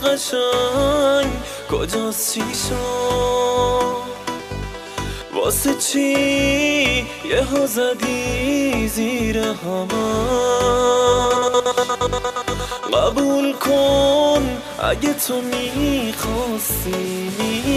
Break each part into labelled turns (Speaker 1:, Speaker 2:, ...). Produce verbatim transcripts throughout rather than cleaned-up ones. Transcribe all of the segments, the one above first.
Speaker 1: قشنگ کجاست چی شد؟ واسه چی یه ها زدی زیر همه؟ قبول کن اگه تو میخواستی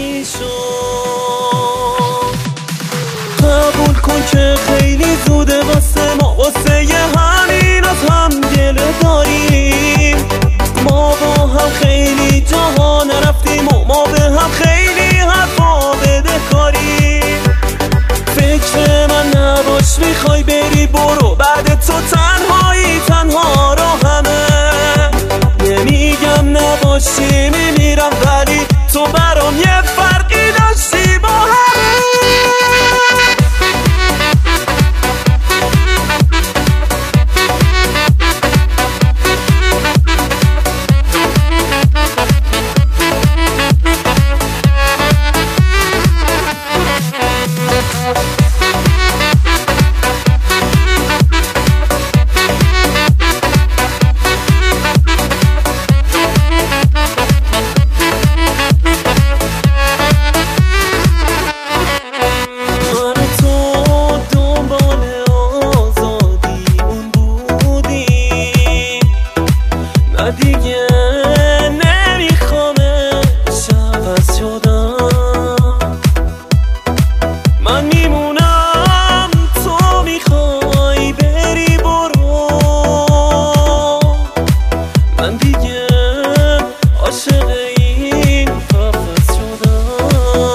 Speaker 1: میشد. قبول کن که خیلی زوده واسه ما، واسه یه همین از هم گله داریم. ما با هم خیلی جاها نرفتیم و ما به هم خیلی حرفا بده کاریم. فکر من نباش میخوای بری برو، بعد تو تنهایی تنها را همه. نمیگم نباشی میمیرم ولی تو برام یه فرقی داشتی با همه. دیگه نمیخوامش عوض شدم. من میمونم تو میخوای بری برو. من دیگه عاشق این قفس شدم.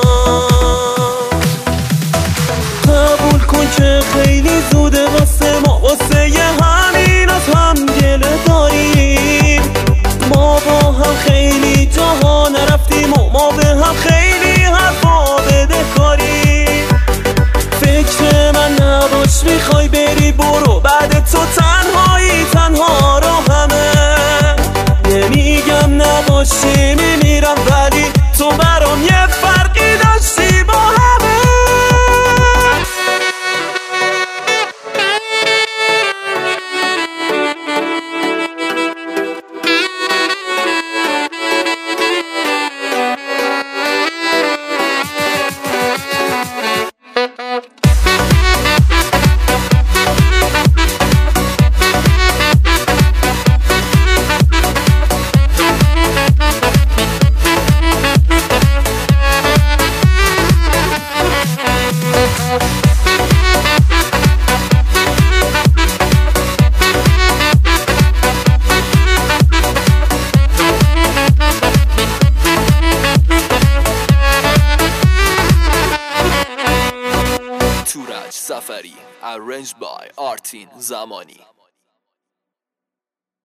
Speaker 1: قبول کن که خیلی زوده واسه ما، واسه یه همین از هم گله داریم. ما با هم خیلی جاها نرفتیم و ما به هم خیلی حرفا بده کاریم. فکر من نباش میخوای بری برو، بعد تو تنهایی تنها را همه. نمیگم نباشی میمیرم ولی تو برام یه فرقی داشتی با همه.
Speaker 2: Arranged by Artin Zamani.